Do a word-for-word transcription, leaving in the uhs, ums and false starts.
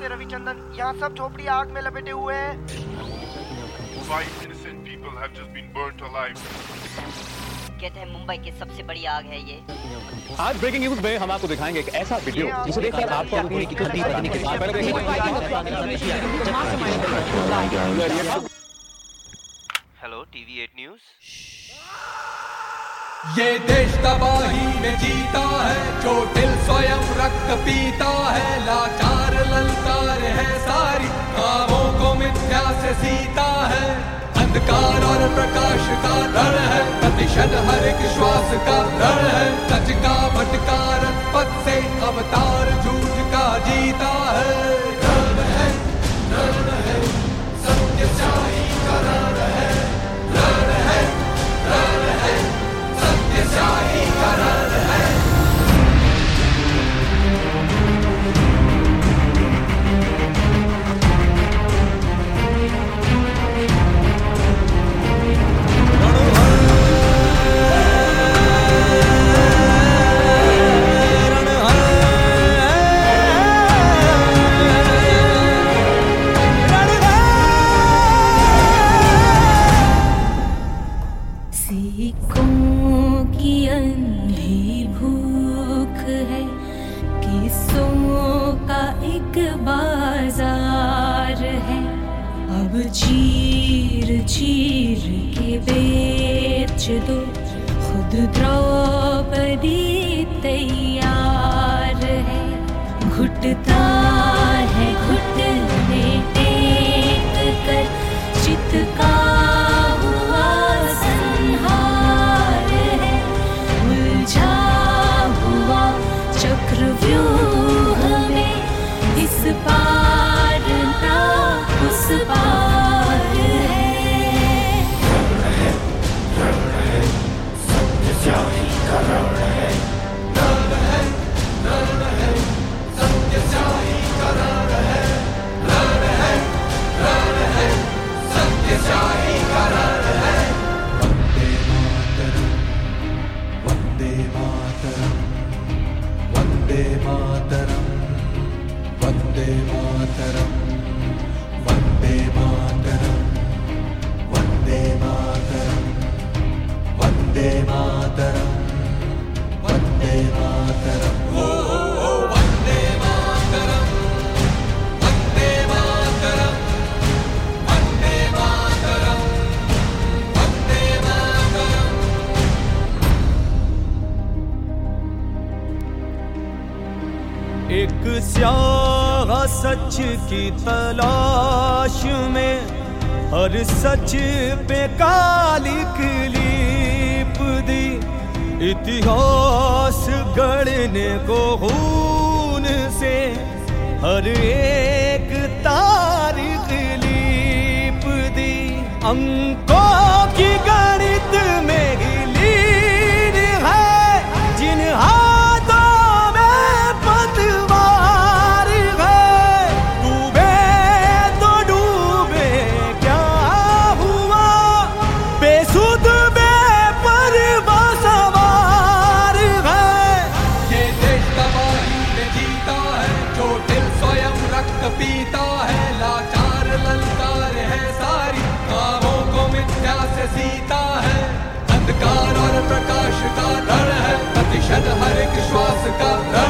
से रविचंदन, यहाँ सब झोपड़ी आग में लपेटे हुए हैं। Five innocent people have just been burnt alive. कहते हैं मुंबई की सबसे बड़ी आग है ये। आज ब्रेकिंग न्यूज में हम आपको दिखाएंगे एक ऐसा वीडियो जिसे देखकर आपको अपनी की गलती करने के बाद पहले देखिए। Hello TV eight news. ये देश तबाही में जीता है, चोटिल स्वयं रक्त पीता है, लाचार ललकार है सारी, ख्वाबों को मिथ्या से सीता है। अंधकार और प्रकाश का रण है, प्रतिशत हर एक श्वास का रण है, सच का भटकार पथ से अवतार झूठ का जीता है। रण है, रण है, सत्यशाही का रण है, रण है, रण है, सत्यशाही का रण है। चीर चीर के बेच दो, खुद द्रौपदी तैयार है। घुटता है घुटने टेक कर, चित का हुआ संहार है। उलझा हुआ चक्रव्यूह में इस पार ना उस पार एक स्याह सच की तलाश में, हर सच पे काली क्लीप दी, इतिहास गढ़ने को खून से हर एक तारीख लीप दी। अंकों की गणित में ही लीन है, जिन पीता है, लाचार ललकार है सारी, ख्वाबों को मिथ्या से सीता है। अंधकार और प्रकाश का रण है, प्रतिशत हर एक श्वास का रण